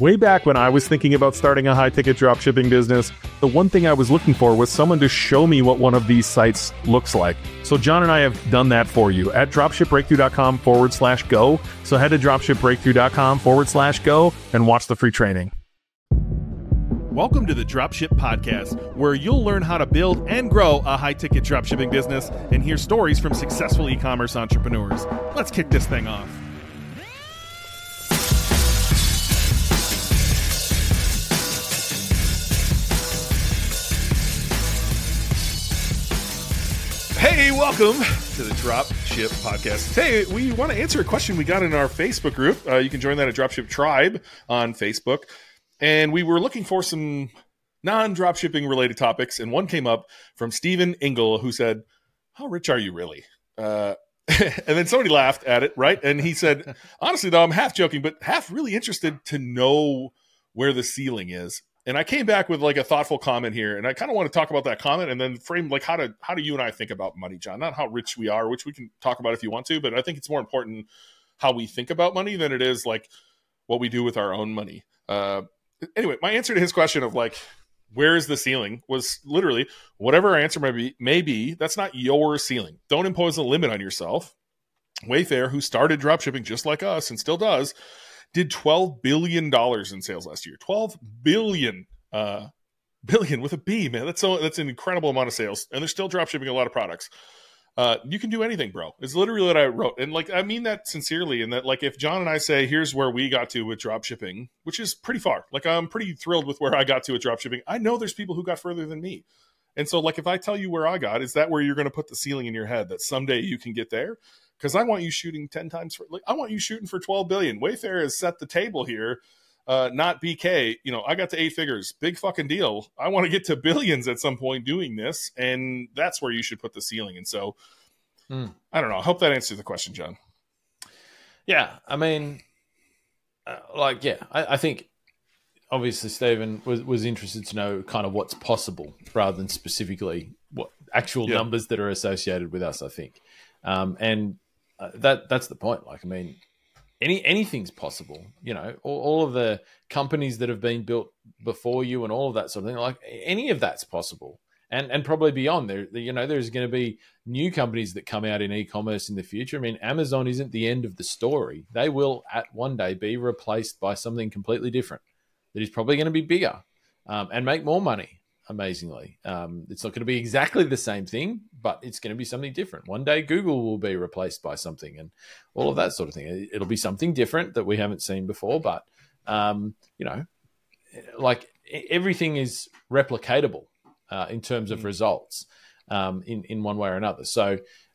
Way back when I was thinking about starting a high-ticket dropshipping business, the one thing I was looking for was someone to show me what one of these sites looks like. So John and I have done that for you at dropshipbreakthrough.com/go. So head to dropshipbreakthrough.com/go and watch the free training. Welcome to the Dropship Podcast, where you'll learn how to build and grow a high-ticket dropshipping business and hear stories from successful e-commerce entrepreneurs. Let's kick this thing off. Hey, welcome to the Dropship Podcast. Hey, we want to answer a question we got in our Facebook group. You can join that at Dropship Tribe on Facebook. And we were looking for some non-dropshipping related topics, and one came up from Stephen Ingle, who said, "How rich are you really?" And then somebody laughed at it, right? And he said, "Honestly, though, I'm half joking, but half really interested to know where the ceiling is." And I came back with like a thoughtful comment here, and I kind of want to talk about that comment and then frame like how do you and I think about money, John? Not how rich we are, which we can talk about if you want to, but I think it's more important how we think about money than it is like what we do with our own money. Anyway, my answer to his question of like, where is the ceiling was literally whatever our answer may be, that's not your ceiling. Don't impose a limit on yourself. Wayfair, who started dropshipping just like us and still does, did $12 billion in sales last year. 12 billion, billion with a B, man. That's an incredible amount of sales. And they're still dropshipping a lot of products. You can do anything, bro. It's literally what I wrote. And like, I mean that sincerely. And that like, if John and I say, here's where we got to with dropshipping, which is pretty far. Like, I'm pretty thrilled with where I got to with dropshipping. I know there's people who got further than me. And so like, if I tell you where I got, is that where you're going to put the ceiling in your head that someday you can get there? Because I want you shooting 10 times for, like, I want you shooting for 12 billion. Wayfair has set the table here. Not BK, I got to 8 figures, big fucking deal. I want to get to billions at some point doing this. And that's where you should put the ceiling. And so I don't know. I hope that answers the question, John. Yeah. I mean, I think obviously Stephen was interested to know kind of what's possible rather than specifically what actual numbers that are associated with us, I think. That's the point. Like, I mean, anything's possible, all of the companies that have been built before you and all of that sort of thing, like any of that's possible. And probably beyond there, there's going to be new companies that come out in e-commerce in the future. I mean, Amazon isn't the end of the story. They will at one day be replaced by something completely different that is probably going to be bigger, and make more money. Amazingly, it's not going to be exactly the same thing, but it's going to be something different. One day Google will be replaced by something and all of that sort of thing. It'll be something different that we haven't seen before, but like everything is replicatable in terms of results in one way or another. So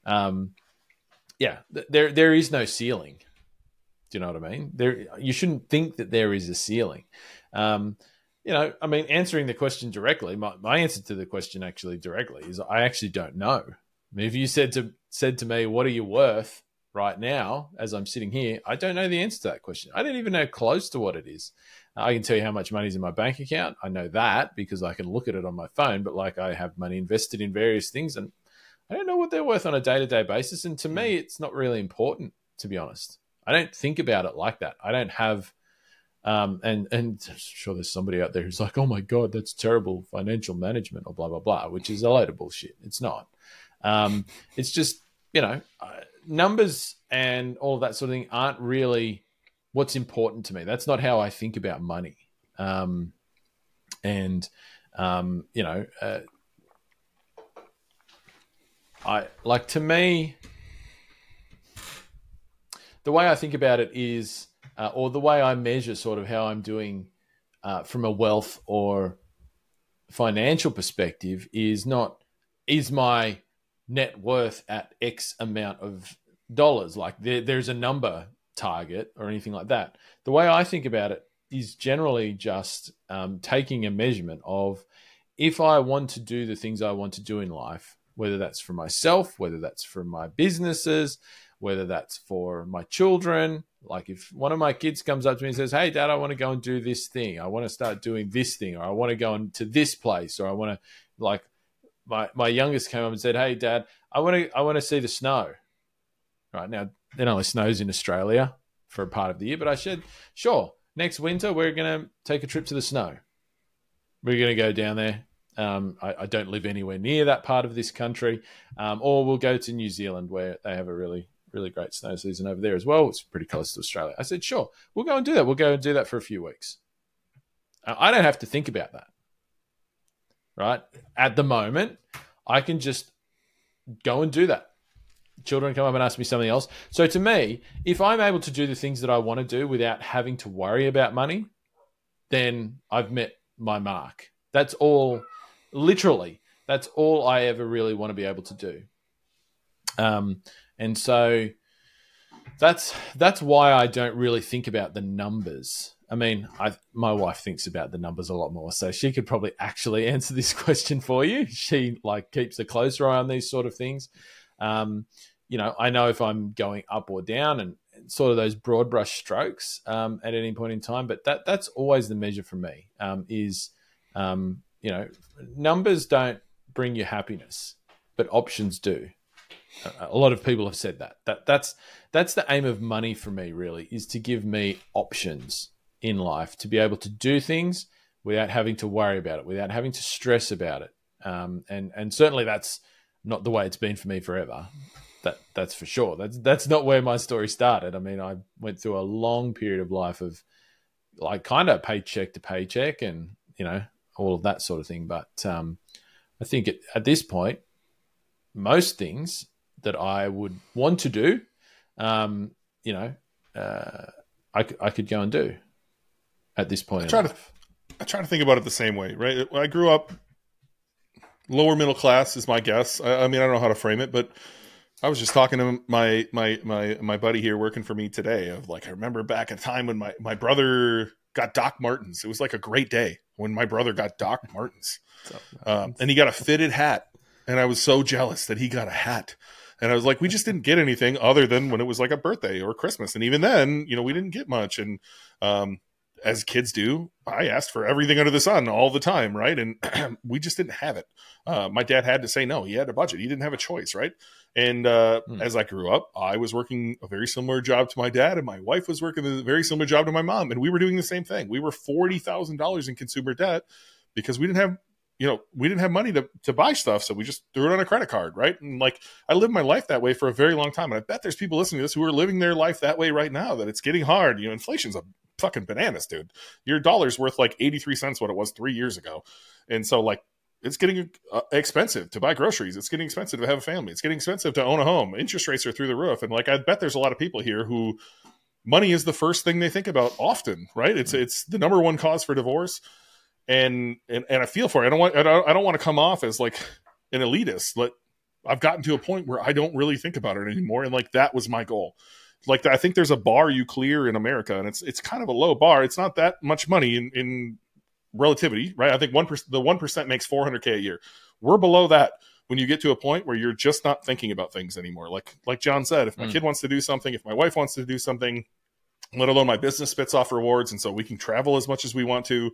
there is no ceiling. Do you know what I mean? You shouldn't think that there is a ceiling. I mean, answering the question directly, my answer to the question actually directly is I actually don't know. I mean, if you said to me, what are you worth right now as I'm sitting here, I don't know the answer to that question. I don't even know close to what it is. I can tell you how much money's in my bank account. I know that because I can look at it on my phone, but like I have money invested in various things and I don't know what they're worth on a day-to-day basis. And to me, it's not really important, to be honest. I don't think about it like that. I don't have... and I'm sure there's somebody out there who's like, oh my God, that's terrible financial management or blah, blah, blah, which is a load of bullshit. It's not. It's just, numbers and all of that sort of thing aren't really what's important to me. That's not how I think about money. To me, the way I think about it is, or the way I measure sort of how I'm doing from a wealth or financial perspective is not, is my net worth at X amount of dollars? Like there's a number target or anything like that. The way I think about it is generally just taking a measurement of if I want to do the things I want to do in life, whether that's for myself, whether that's for my businesses, whether that's for my children. Like if one of my kids comes up to me and says, hey, Dad, I want to go and do this thing. I want to start doing this thing, or I want to go into this place, or I want to, like my youngest came up and said, hey, Dad, I want to see the snow. Right now, it only snows in Australia for a part of the year, but I said, sure, next winter we're going to take a trip to the snow. We're going to go down there. I don't live anywhere near that part of this country. Or we'll go to New Zealand where they have a really, really great snow season over there as well. It's pretty close to Australia. I said, sure, we'll go and do that. We'll go and do that for a few weeks. I don't have to think about that, right? At the moment, I can just go and do that. Children come up and ask me something else. So to me, if I'm able to do the things that I want to do without having to worry about money, then I've met my mark. That's all, literally, that's all I ever really want to be able to do. And so that's why I don't really think about the numbers. I mean, my wife thinks about the numbers a lot more, so she could probably actually answer this question for you. She keeps a closer eye on these sort of things. I know if I'm going up or down and sort of those broad brush strokes at any point in time, but that's always the measure for me. Numbers don't bring you happiness, but options do. A lot of people have said that's the aim of money for me, really, is to give me options in life, to be able to do things without having to worry about it, without having to stress about it. And certainly that's not the way it's been for me forever. That's for sure. That's not where my story started. I mean, I went through a long period of life of kind of paycheck to paycheck and, all of that sort of thing. But I think at this point, most things that I would want to do, I could go and do at this point in life. I try to think about it the same way, right? When I grew up, lower middle class is my guess. I mean, I don't know how to frame it, but I was just talking to my buddy here working for me today of I remember back at a time when my brother got Doc Martens. It was a great day when my brother got Doc Martens. And he got a fitted hat. And I was so jealous that he got a hat. And I was like, we just didn't get anything other than when it was a birthday or Christmas. And even then, we didn't get much. And as kids do, I asked for everything under the sun all the time, right? And we just didn't have it. My dad had to say no. He had a budget. He didn't have a choice, right? And as I grew up, I was working a very similar job to my dad, and my wife was working a very similar job to my mom. And we were doing the same thing. We were $40,000 in consumer debt because we didn't have money to buy stuff. So we just threw it on a credit card, right? And I lived my life that way for a very long time. And I bet there's people listening to this who are living their life that way right now, that it's getting hard. Inflation's a fucking bananas, dude. Your dollar's worth 83 cents what it was 3 years ago. And so it's getting expensive to buy groceries. It's getting expensive to have a family. It's getting expensive to own a home. Interest rates are through the roof. And I bet there's a lot of people here who money is the first thing they think about often, right? It's the number one cause for divorce. And I feel for it. I don't want to come off as an elitist. I've gotten to a point where I don't really think about it anymore. And that was my goal. I think there's a bar you clear in America, and it's kind of a low bar. It's not that much money in relativity, right? I think the 1% makes $400K a year. We're below that when you get to a point where you're just not thinking about things anymore. Like John said, if my kid wants to do something, if my wife wants to do something, let alone my business spits off rewards, and so we can travel as much as we want to.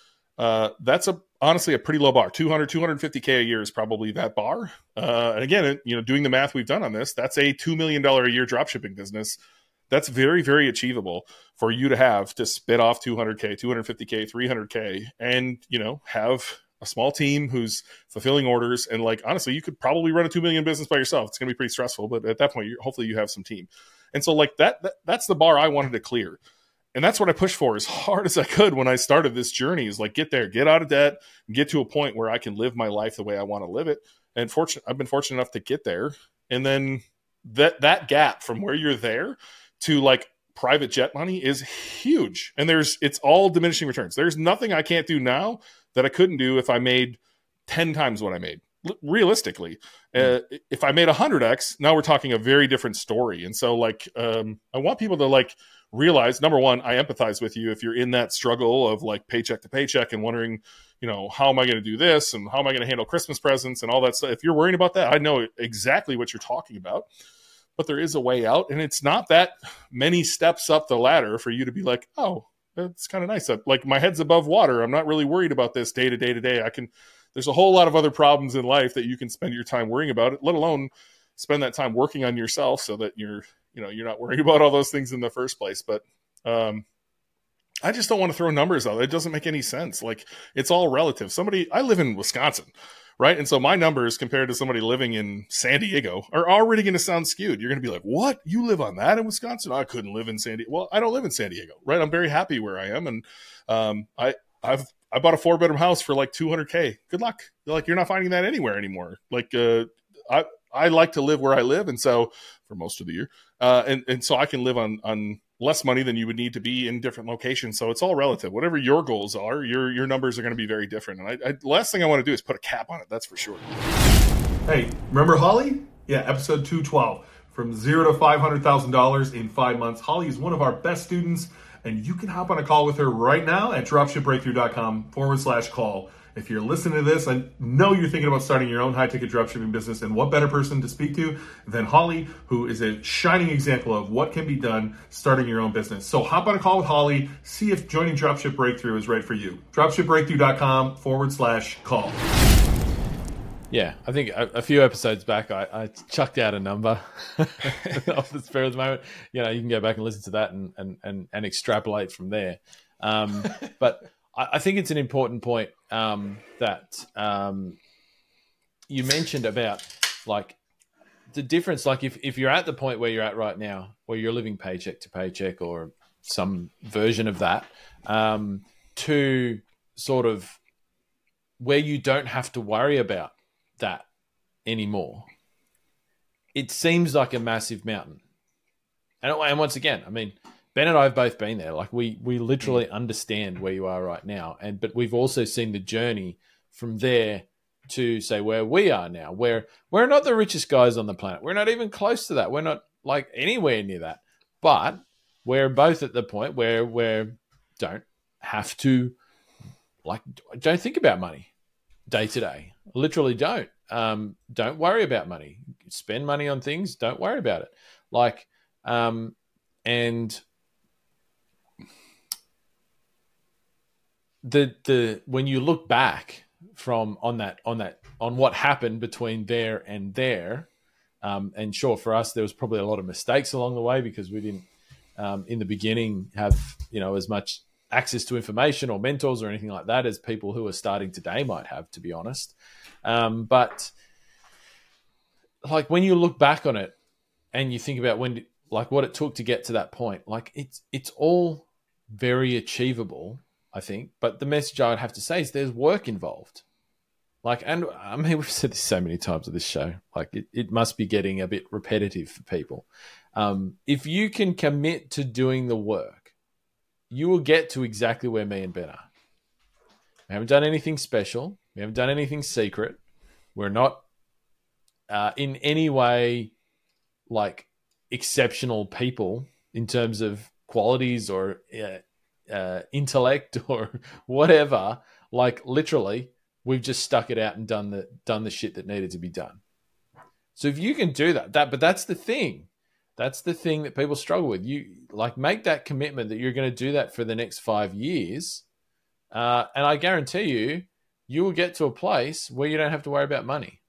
That's honestly a pretty low bar. 250K a year is probably that bar. And again, doing the math we've done on this, that's a $2 million a year dropshipping business. That's very, very achievable for you to have to spit off 200K, 250K, 300K, and, have a small team who's fulfilling orders. And honestly, you could probably run a 2 million business by yourself. It's going to be pretty stressful, but at that point, hopefully you have some team. And so that's the bar I wanted to clear. And that's what I pushed for as hard as I could when I started this journey, is get there, get out of debt, get to a point where I can live my life the way I want to live it. And I've been fortunate enough to get there. And then that gap from where you're there to private jet money is huge. And it's all diminishing returns. There's nothing I can't do now that I couldn't do if I made 10 times what I made. Realistically, if I made 100x, now we're talking a very different story. And so I want people to realize, number one, I empathize with you if you're in that struggle of paycheck to paycheck and wondering, how am I going to do this and how am I going to handle Christmas presents and all that stuff. If you're worrying about that, I know exactly what you're talking about. But there is a way out, and it's not that many steps up the ladder for you to be oh, that's kind of nice. My head's above water. I'm not really worried about this day to day to day. There's a whole lot of other problems in life that you can spend your time worrying about it, let alone spend that time working on yourself so that you're not worrying about all those things in the first place. But I just don't want to throw numbers out. It doesn't make any sense. Like, it's all relative. I live in Wisconsin, right? And so my numbers compared to somebody living in San Diego are already going to sound skewed. You're going to be like, what? You live on that in Wisconsin? I couldn't live in San Diego. Well, I don't live in San Diego, right? I'm very happy where I am. And I bought a 4-bedroom house for like $200K. Good luck. Like, you're not finding that anywhere anymore. Like, I like to live where I live. And so for most of the year, and so I can live on less money than you would need to be in different locations. So it's all relative. Whatever your goals are, your numbers are going to be very different. And the last thing I want to do is put a cap on it. That's for sure. Hey, remember Holly? Yeah, episode 212. From $0 to $500,000 in 5 months. Holly is one of our best students, and you can hop on a call with her right now at dropshipbreakthrough.com/call. If you're listening to this, I know you're thinking about starting your own high-ticket dropshipping business, and what better person to speak to than Holly, who is a shining example of what can be done starting your own business. So hop on a call with Holly, see if joining Dropship Breakthrough is right for you. dropshipbreakthrough.com/call. Yeah, I think a few episodes back, I chucked out a number off the spur of the moment. You can go back and listen to that and extrapolate from there. But I think it's an important point that you mentioned about, like, the difference. Like, if you're at the point where you're at right now, where you're living paycheck to paycheck or some version of that, to sort of where you don't have to worry about that anymore, it seems like a massive mountain. And once again, I mean, Ben and I have both been there. Like, we literally understand where you are right now, but we've also seen the journey from there to say where we are now, where we're not the richest guys on the planet. We're not even close to that. We're not like anywhere near that, but we're both at the point where we don't have to, like, don't think about money day to day. Literally don't. Don't worry about money. Spend money on things. Don't worry about it. Like, and the when you look back on what happened between there and there, and sure, for us there was probably a lot of mistakes along the way because we didn't in the beginning have as much access to information or mentors or anything like that as people who are starting today might have, to be honest. But like, when you look back on it and you think about what it took to get to that point, like, it's all very achievable, I think. But the message I would have to say is there's work involved. Like, and I mean, we've said this so many times on this show, like it must be getting a bit repetitive for people. If you can commit to doing the work, you will get to exactly where me and Ben are. We haven't done anything special. We haven't done anything secret. We're not in any way like exceptional people in terms of qualities or intellect or whatever. Like, literally, we've just stuck it out and done the shit that needed to be done. So if you can do that, but that's the thing. That's the thing that people struggle with. You, like, make that commitment that you're going to do that for the next 5 years. And I guarantee you will get to a place where you don't have to worry about money.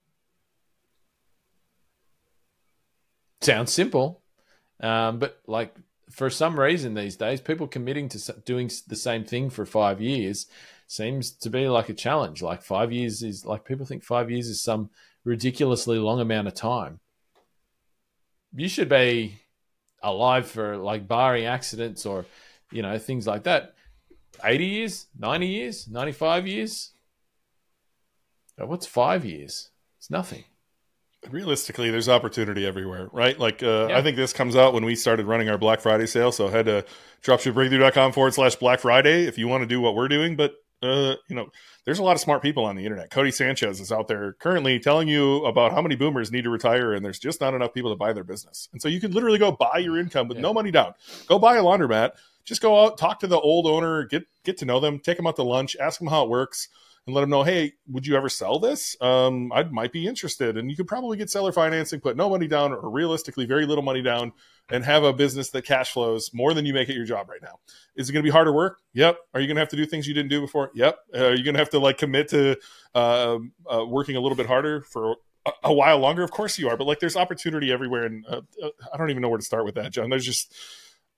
Sounds simple. But like, for some reason these days, people committing to doing the same thing for 5 years seems to be like a challenge. Like, 5 years is like, people think 5 years is some ridiculously long amount of time. You should be alive for, like, barring accidents or, things like that, 80 years, 90 years, 95 years. What's 5 years? It's nothing. Realistically, there's opportunity everywhere, right? Like, I think this comes out when we started running our Black Friday sale. So head to dropshipbreakthrough.com/Black Friday if you want to do what we're doing. But, there's a lot of smart people on the internet. Cody Sanchez is out there currently telling you about how many boomers need to retire, and there's just not enough people to buy their business. And so you can literally go buy your income with no money down. Go buy a laundromat. Just go out, talk to the old owner, get to know them, take them out to lunch, ask them how it works, and let them know, hey, would you ever sell this? I might be interested. And you could probably get seller financing, put no money down, or realistically very little money down, and have a business that cash flows more than you make at your job right now. Is it going to be harder work? Yep. Are you going to have to do things you didn't do before? Yep. Are you going to have to, like, commit to working a little bit harder for a while longer? Of course you are. But, like, there's opportunity everywhere. And I don't even know where to start with that, John. There's just,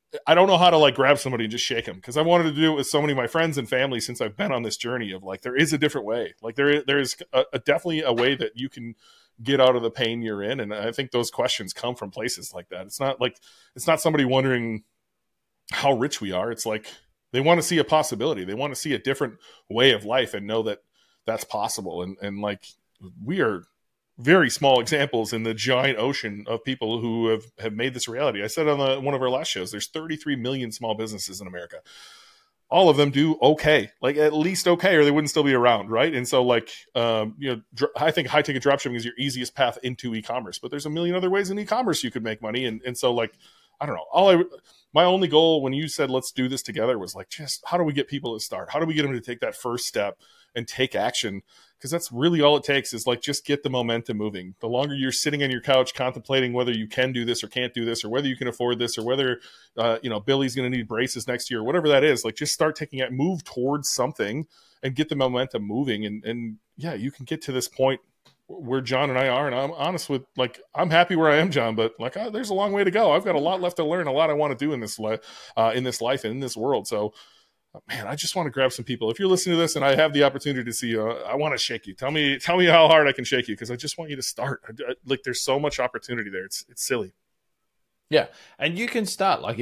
I don't know how to like grab somebody and just shake them, because I wanted to do it with so many of my friends and family since I've been on this journey of like, there is a different way. Like there is definitely a way that you can get out of the pain you're in. And I think those questions come from places like that. It's not somebody wondering how rich we are. It's like, they want to see a possibility. They want to see a different way of life and know that that's possible. And like, we are very small examples in the giant ocean of people who have made this reality. I said on one of our last shows, there's 33 million small businesses in America. All of them do okay, like at least okay, or they wouldn't still be around, right? And so like, I think high ticket dropshipping is your easiest path into e-commerce, but there's a million other ways in e-commerce you could make money. And so like, I don't know. My only goal when you said, let's do this together, was like, just how do we get people to start? How do we get them to take that first step and take action? Because that's really all it takes, is like, just get the momentum moving. The longer you're sitting on your couch contemplating whether you can do this or can't do this, or whether you can afford this, or whether, Billy's going to need braces next year, or whatever that is, like, just start move towards something and get the momentum moving. And yeah, you can get to this point where John and I are. And I'm honest with, like, I'm happy where I am, John, but like, there's a long way to go. I've got a lot left to learn, a lot I want to do in this life and in this world. So, man, I just want to grab some people. If you're listening to this and I have the opportunity to see you, I want to shake you. Tell me how hard I can shake you, because I just want you to start. Like, there's so much opportunity there. It's silly. Yeah. And you can start, like,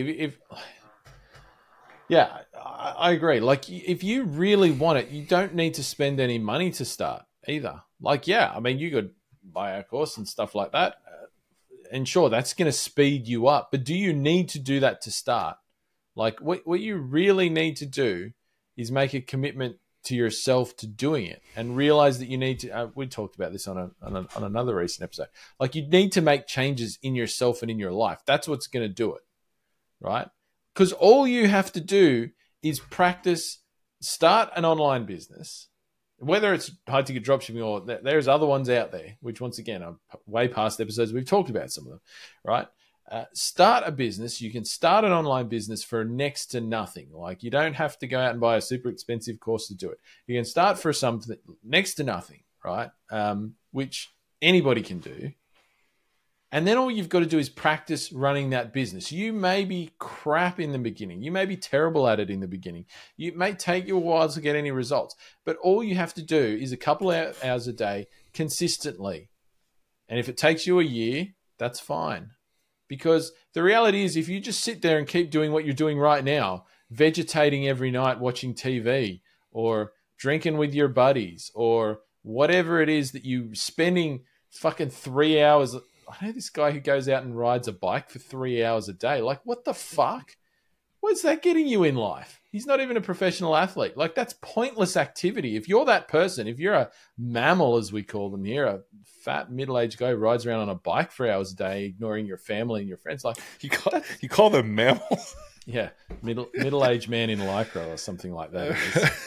yeah, I agree. Like, if you really want it, you don't need to spend any money to start either. Like, yeah, I mean, you could buy our course and stuff like that. And sure, that's going to speed you up. But do you need to do that to start? Like, what you really need to do is make a commitment to yourself to doing it, and realize that you need to, we talked about this on another recent episode. Like, you need to make changes in yourself and in your life. That's what's going to do it, right? Because all you have to do is practice, start an online business, whether it's high ticket dropshipping or there's other ones out there, which once again, are way past episodes. We've talked about some of them, right? Start a business. You can start an online business for next to nothing. Like, you don't have to go out and buy a super expensive course to do it. You can start for something next to nothing, right? Which anybody can do. And then all you've got to do is practice running that business. You may be crap in the beginning. You may be terrible at it in the beginning. It may take you a while to get any results. But all you have to do is a couple of hours a day consistently. And if it takes you a year, that's fine. Because the reality is, if you just sit there and keep doing what you're doing right now, vegetating every night, watching TV, or drinking with your buddies, or whatever it is that you're spending fucking 3 hours. I know this guy who goes out and rides a bike for 3 hours a day. Like, what the fuck? What's that getting you in life? He's not even a professional athlete. Like, that's pointless activity. If you're that person, if you're a mammal, as we call them here, a fat middle-aged guy who rides around on a bike for hours a day, ignoring your family and your friends, like, you call them mammals? Yeah, middle-aged man in Lycra or something like that.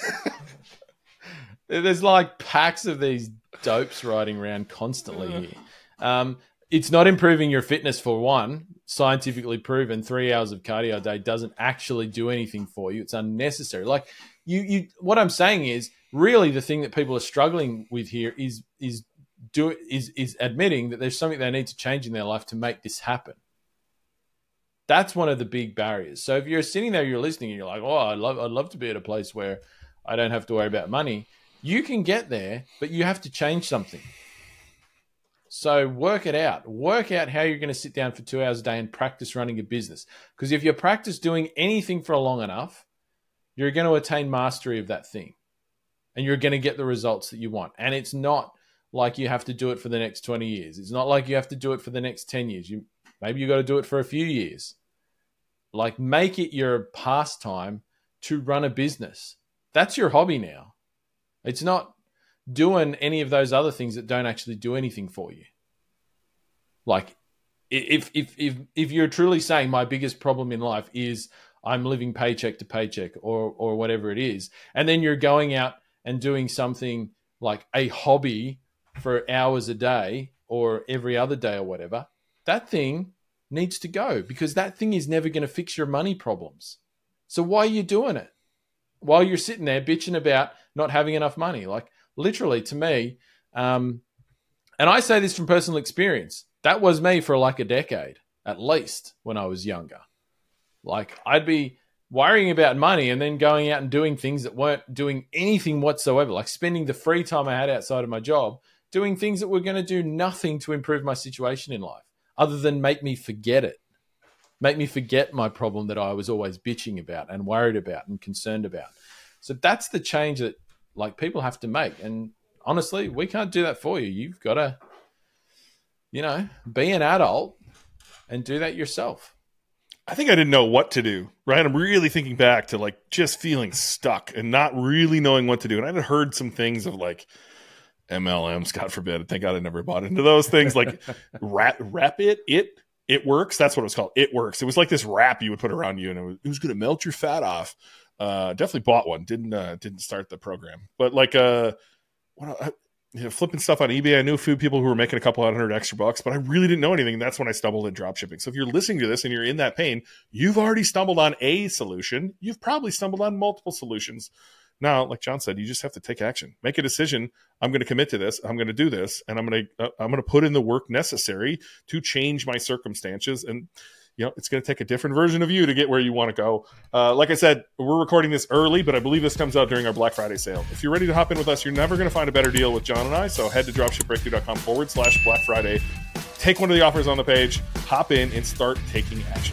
There's like packs of these dopes riding around constantly here. It's not improving your fitness, for one. Scientifically proven 3 hours of cardio a day doesn't actually do anything for you. It's unnecessary. Like, you what I'm saying is, really the thing that people are struggling with here is admitting that there's something they need to change in their life to make this happen. That's one of the big barriers. So if you're sitting there, you're listening, and you're like, oh, I'd love to be at a place where I don't have to worry about money. You can get there, but you have to change something. So work it out. Work out how you're going to sit down for 2 hours a day and practice running a business. Because if you practice doing anything for long enough, you're going to attain mastery of that thing. And you're going to get the results that you want. And it's not like you have to do it for the next 20 years. It's not like you have to do it for the next 10 years. Maybe you got to do it for a few years. Like, make it your pastime to run a business. That's your hobby now. It's not doing any of those other things that don't actually do anything for you. Like, if you're truly saying my biggest problem in life is I'm living paycheck to paycheck or whatever it is, and then you're going out and doing something like a hobby for hours a day or every other day or whatever, that thing needs to go, because that thing is never going to fix your money problems. So why are you doing it? While you're sitting there bitching about not having enough money. Like, literally, to me, and I say this from personal experience, that was me for like a decade, at least, when I was younger. Like, I'd be worrying about money and then going out and doing things that weren't doing anything whatsoever, like spending the free time I had outside of my job doing things that were going to do nothing to improve my situation in life other than make me forget it, make me forget my problem that I was always bitching about and worried about and concerned about. So that's the change that, like, people have to make. And honestly, we can't do that for you. You've got to, be an adult and do that yourself. I think I didn't know what to do, right? I'm really thinking back to like just feeling stuck and not really knowing what to do. And I had heard some things of like MLMs, God forbid. Thank God I never bought into those things. Like wrap it works. That's what it was called. It works. It was like this wrap you would put around you, and it was going to melt your fat off. Definitely bought one. Didn't start the program, but like flipping stuff on eBay. I knew a few people who were making a couple $100 extra bucks, but I really didn't know anything. And that's when I stumbled in drop shipping. So if you're listening to this and you're in that pain, you've already stumbled on a solution. You've probably stumbled on multiple solutions. Now, like John said, you just have to take action, make a decision. I'm going to commit to this. I'm going to do this, and I'm going to put in the work necessary to change my circumstances. And it's going to take a different version of you to get where you want to go. Like I said, we're recording this early, but I believe this comes out during our Black Friday sale. If you're ready to hop in with us, you're never going to find a better deal with John and I. So head to dropshipbreakthrough.com/Black Friday. Take one of the offers on the page, hop in, and start taking action.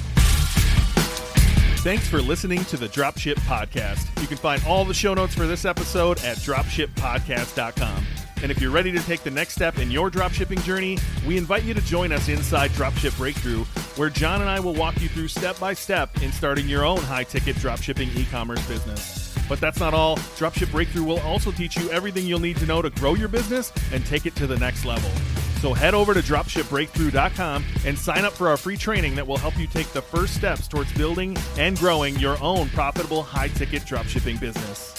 Thanks for listening to the Dropship Podcast. You can find all the show notes for this episode at dropshippodcast.com. And if you're ready to take the next step in your dropshipping journey, we invite you to join us inside Dropship Breakthrough, where John and I will walk you through step by step in starting your own high-ticket dropshipping e-commerce business. But that's not all. Dropship Breakthrough will also teach you everything you'll need to know to grow your business and take it to the next level. So head over to dropshipbreakthrough.com and sign up for our free training that will help you take the first steps towards building and growing your own profitable high-ticket dropshipping business.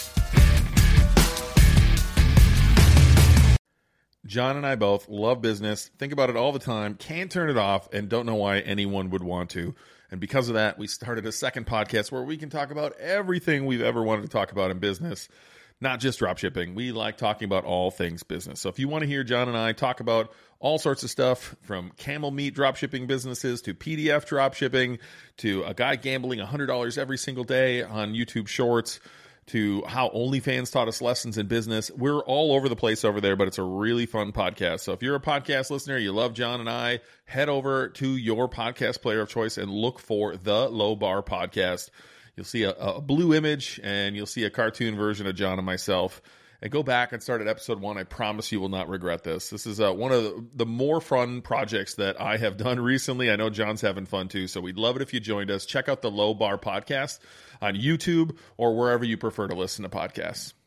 John and I both love business, think about it all the time, can't turn it off, and don't know why anyone would want to. And because of that, we started a second podcast where we can talk about everything we've ever wanted to talk about in business, not just dropshipping. We like talking about all things business. So if you want to hear John and I talk about all sorts of stuff, from camel meat dropshipping businesses to PDF dropshipping to a guy gambling $100 every single day on YouTube Shorts, to how OnlyFans taught us lessons in business. We're all over the place over there, but it's a really fun podcast. So if you're a podcast listener, you love John and I, head over to your podcast player of choice and look for the Low Bar Podcast. You'll see a blue image, and you'll see a cartoon version of John and myself. And go back and start at episode 1. I promise you will not regret this. This is one of the more fun projects that I have done recently. I know John's having fun too, so we'd love it if you joined us. Check out the Low Bar Podcast on YouTube or wherever you prefer to listen to podcasts.